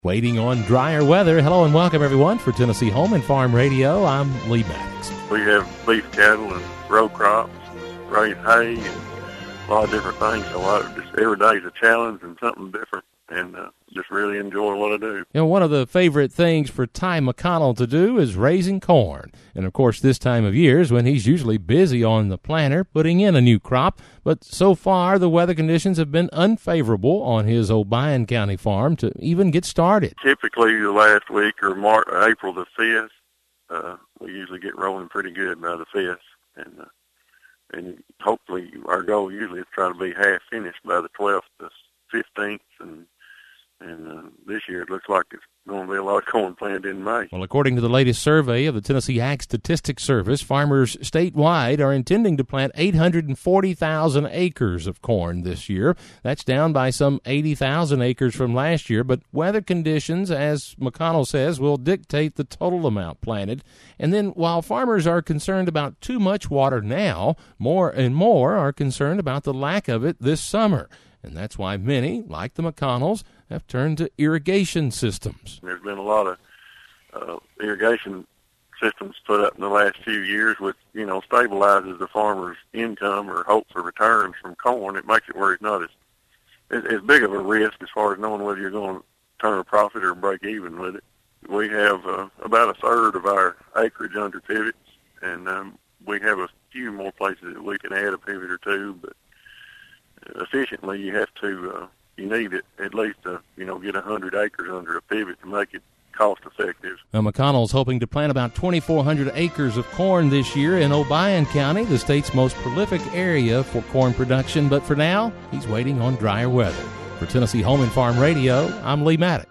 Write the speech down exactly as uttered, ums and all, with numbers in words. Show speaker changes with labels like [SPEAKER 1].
[SPEAKER 1] Waiting on drier weather. Hello and welcome, everyone, for Tennessee Home and Farm Radio. I'm Lee Maddox.
[SPEAKER 2] We have beef cattle and row crops, raise hay, and a lot of different things. So I just every day is a challenge and something different, and uh, just really enjoy what I do.
[SPEAKER 1] You know, one of the favorite things for Ty McConnell to do is raising corn. And, of course, this time of year is when he's usually busy on the planter putting in a new crop. But so far, the weather conditions have been unfavorable on his Obion County farm to even get started.
[SPEAKER 2] Typically, the last week or March, April the fifth, uh, we usually get rolling pretty good by the fifth. And uh, and hopefully our goal usually is to try to be half finished by the twelfth to fifteenth. And, and uh, this year it looks like it's going to be a lot of corn planted in May.
[SPEAKER 1] Well, according to the latest survey of the Tennessee Ag Statistics Service, farmers statewide are intending to plant eight hundred forty thousand acres of corn this year. That's down by some eighty thousand acres from last year, but weather conditions, as McConnell says, will dictate the total amount planted. And then while farmers are concerned about too much water now, more and more are concerned about the lack of it this summer. And that's why many, like the McConnells, have turned to irrigation systems.
[SPEAKER 2] There's been a lot of uh, irrigation systems put up in the last few years, which, you know, stabilizes the farmer's income or hope for returns from corn. It makes it where it's not as, as, as big of a risk as far as knowing whether you're going to turn a profit or break even with it. We have uh, about a third of our acreage under pivots, and um, we have a few more places that we can add a pivot or two, but efficiently you have to uh, you need it at least to you know get a hundred acres under a pivot to make it cost effective.
[SPEAKER 1] Now, McConnell's hoping to plant about twenty-four hundred acres of corn this year in Obion County, the state's most prolific area for corn production. But for now, he's waiting on drier weather. For Tennessee Home and Farm Radio, I'm Lee Maddox.